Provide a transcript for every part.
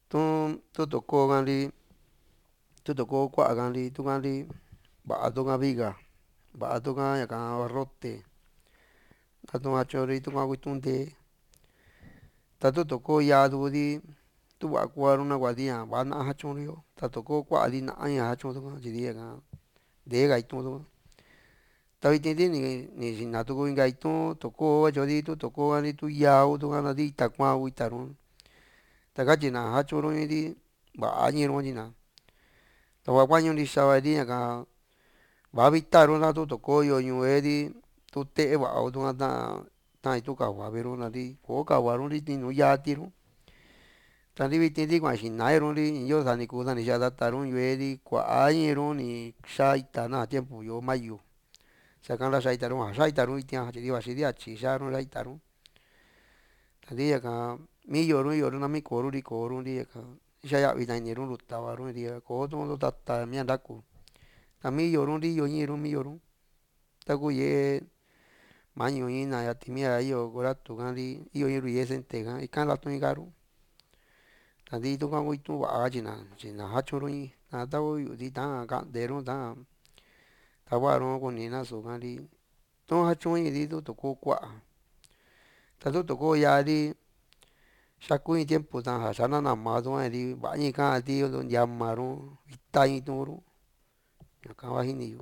tu toko đi, tu toko kua'a đi, tu đi va'a tu viga, va'a tu ñaka barrote, ta tu chori tu kuitu ntee, ta tu toko yaa tukuti tu va'a kuaru nakuati ña va'a na'a jachonriyo, ta toko kua'a ti na'a ña jachon tuka chiti ñaka nteega itu'n tuka, ta vititi ni xina tuku inka itu'n toko kachoti tu toko ka tu yaa kutuka nati ita kuaa kuu itaru ta katyina jachonru iinti va'a ñiiru katyina ta va kuañu ntixa kiti ñaka va'a vitaru na tu toko yo ñuu veeti tu te'e va'a kutuka ta'a itu'n kava veeru nati koo kavarunti nu yaatiru ta nti vititi kuaa xinairunti niyo sa'a ni kuu ni xaa tataru ñuu veeti kua'a ñiiru ni xaa ita na tiempo yoo mayu saña ntaxaa itaru ja xaa itaru itia chi vaxi tiachi xaaru xaa itaru tanti ñaka mi yoru nami koorunti ñaka ixaa yavi ta iniru ntuu tavaru kiti koo tu'un tata mia ntaku ta mi yorunti iyo ñiiru mi yoru taku ye'e mañu in na yati mia iyo kuratu kati iyo in ruyee cente ka ika natu'in kaaru tanti ituka kuu itu'n va'a katyina jachonru in ta taku yu'uti ta'a kanteru ta'a tavaru kuni nasu kati tu jachon iinti tu toko kua'a ta tu toko yaati xaku in tiempo ta ja xana nama tuka kiti va'añi ka'anti ntiamaru vita in itu'n kuru ñaka kua jiniyu.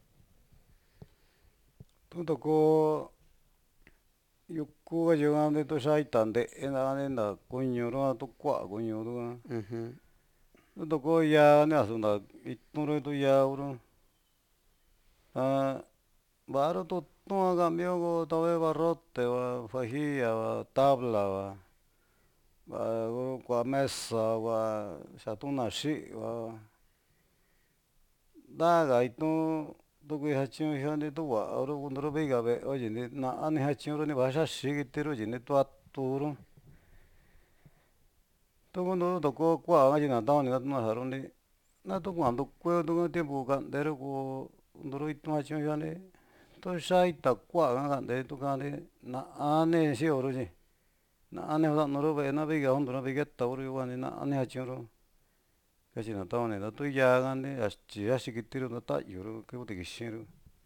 Tu toko yuku katyi tu xaa ita nte'e nta kuñuru tu kua'a kuñuru Ujun. tu toko yaa asu nta itu'nru tu yaa kuru va'aru tu'un a cambio ko tava barrote va fajilla va tabla va kua mesa kua xatu naxi'i va ntaga itu'n tu kui jatyiñu jianti tu va'aru kuntiru viga ve'eo chi na'a ni jatyiñuru va xaxi kitiru chi tu aturu tu kuntiru toko kua'a katyina tava ni katu naxarunti natu kuaa ntukueo tuka tiempo ka'anteru ko kuntiru itu'n jatyiñu jianti tu xaa ita kua'a ka ka'ante tu ka'anti na'ani xi'ioru chi na'ani kuasa'anuru ve'e na viga juntura vigueta kuru yuku ka'anti na'ani jatyiñuru katyina tavani tu yaa kanti chi yaxi kitiru ta ta'yuru kiviti kixi'inru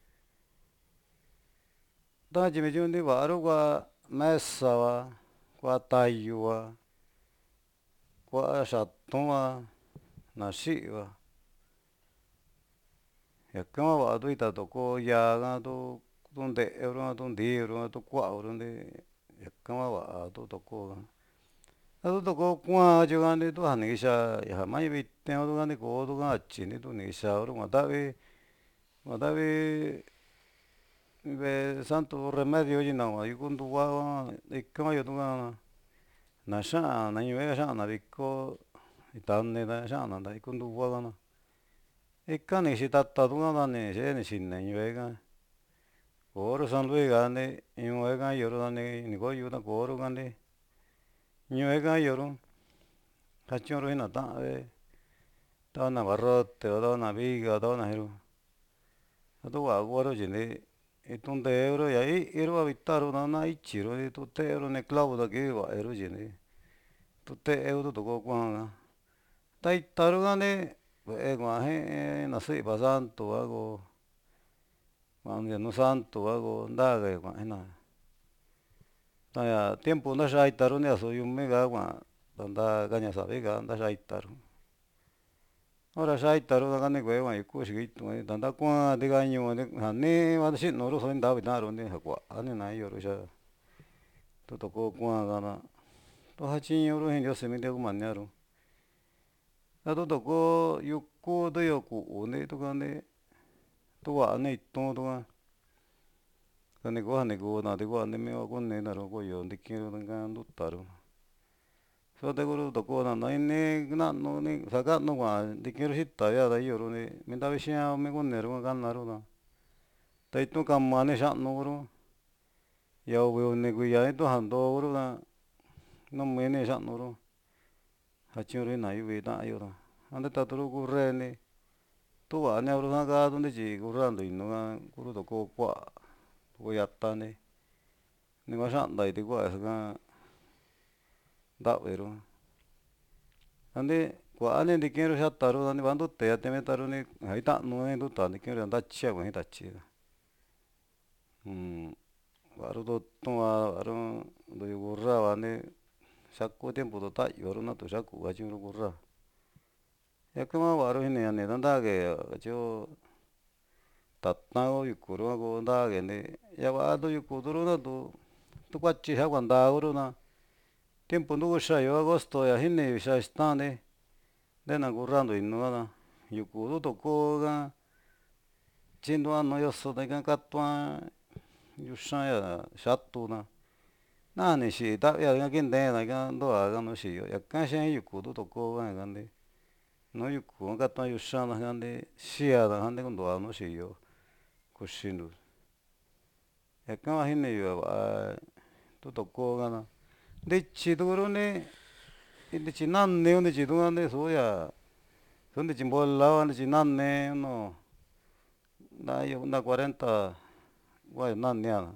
taatyi vityu va'aru kua mesa va kua tayu va kua xatun va naxi'i va ñaka hua va'a tu ita toko yaa ka tu nte'euru tu ntiuru tu kua'urunti ñaka hua va'a tu toko ka a tu toko kuaan katyi tu ja ni kixaa ja mañu viteen tukanti koo tuka achiti tu ni kixauru kuaa tavi ve'e santo remedio katyina yuku ndu'va ika iyo tuka na xa'an na ñu'u xa'an na viko itani ta xa'an na nta iku ndu'va kana ika ni kixi tata tuka ta ni xee ni xine ñu'u ka kooru san luis ka'anti ñu'u ka iyoru ta ni ko'oyu ta kooru kanti ñu'u ka iyoru jatyiñuru jina ta'an tava na barrote tava na viga tava na jiru a tu va'a kuaru chi itu'n nteeru yaa i'iru a vitaru ta na ityiru tu te'eru ni clavo ta kivi va'aru chi tu te'e tu toko kuaan ka ta itaru kanti ve'e kua'an jii nasɨ'ɨ pasanto a ko kua'an nuu santo a ko ntakai kua'an jina taña tiempo ntaxaa itaru asu yumi ka kua'an ta nta kaña savi ka ntaxaa itaru hora xaa itaru ta kani ku'e kua'an yuku xiki itu'n ta nta kuaanti ka ñu'unti ja nii va xi'nuru suni ntavi ta'anrunti ja kua'a ni na iyoru xaa tu toko kuaan ka ta tu jatyiñuru jin ndiosi mi ntiaku maniaru a tu toko yuku tu iyo ku'unti tu kanti tu va'a ni itu'n tuka kani kuu ja ni kuu nati kua'anti mi va kuni naru koyo ntikiru ika ndutaru suerte kuru toko na ini na'nu ni saka'nu kua'an ntikiru xita ya ta iyoru mi ntavi xi'an mi kuniru kanaru ta itu'n kama ni xa'nu kuru yaa uvi uni kuiya itu'n ja ntoo kuru ta numini xa'nuru jatyiñuru jina yuvi ta'anyo ta a ntitaturu kurreni tu va'a niaru sa'akatunti chi kurrantu inu ka kuru toko kua'a toko yatanti ni va xa'nta iti kua'a saka nta'viru. Ande kuaꞌa ni ndikero xataru dani va ndute atemi ni jaitaꞌnu nduta ndikero ndachia kueꞌen tachi varu ndutuꞌa varu nduyu burra vani xaku tiempo ndutaꞌyu natu xaku kachiño burra ñakama varu ini ña ndandake kacho tatao yukuru ako ndakeni yavaꞌa tu yukuturu natu tukuachi xakuandaduruna tiempo ndukuxayo agosto yajini xaxtani ndena kurrando inuana yuku ndutoko chinduano yoso ika katuan yuxaña xatuna nani xii taꞌvia kinteena ika nduaa nuu xiyo ñaka xeen yuku ndutoko kani nuu yuku katuan yuxana kani xiana jani kundua nuu xiyo kuxindu ñaka jiniyu vaꞌa tutoko kana ndichi tukuru ndichi nani ndichi tukani suya su ndichi bola ndichi nani na 40 kua nania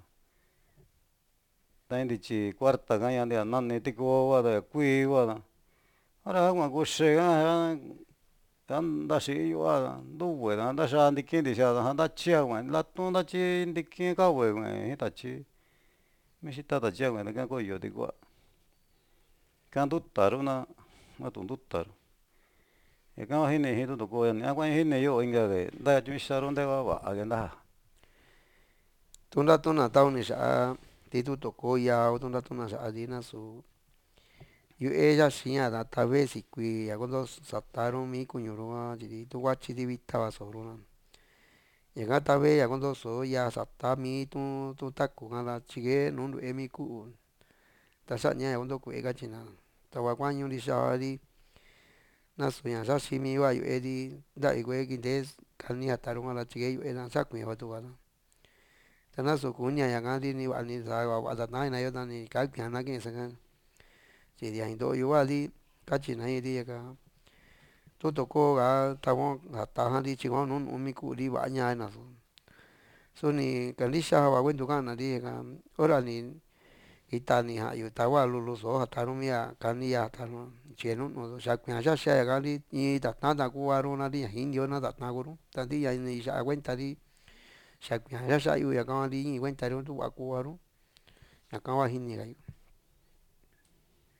ta iin ndichi cuarta kaña ndia nani tikoo kui kua ora jakuan kuxega nda xiꞌi yuꞌa nduve nda xaa ndiki ndixiaa ndachia kueꞌen latun ndachi ndiki kave kueꞌen tachi mixita tachia kueꞌen ika koyo tikua ika ndutaru natuꞌun ndutaru ñaka kua tutoko ña kueꞌen jiniyo inkake nda katyuꞌun ixaru ndeva vaꞌa ndaja Tu ndatuna tauni xaꞌa ti tutoko yao tu ndatuna xaꞌa nasu yuꞌe yaxia ta tavee sikui ña kuento sataru mi kuñuru chi tu kuachiti vita vasoru ñaka tavee ña kuentoso yaa sata mi tu taku ta chikee nuu ntuꞌue mi kuꞌu ta xaꞌa ña kuento kueꞌe kachina takua kuañu ndixaari nasu ña xaxi miva yuꞌeri ndaꞌvi kueꞌe kintee kani jataru ta chikee yuꞌe xakuiin vatukua ta nasu kunia ñaka ni vaꞌa vaꞌa tataꞌan inayo ta ni kakuian nakiꞌin saka chi ña indoꞌo yuvali kachina iiri ñaka tutoko ka takuan jata jari chi kuan nuu nuꞌu mi kuꞌuri vaꞌa ñaa nasu suni kandixa va kuentu kaꞌana‑ri ora ni ita ni jaꞌyu tavaa luluso jataru mia kania jataru chike nuꞌnu xakuian xaxia ñakari iin tataꞌan ta kuaru nari ña jinio na tataꞌan kuru tanti ña ni xaꞌa kuentari xakuian xaxaꞌyu ñaka kuari iin kuentari tu vaꞌa kuaru ñaka kua jini kayu.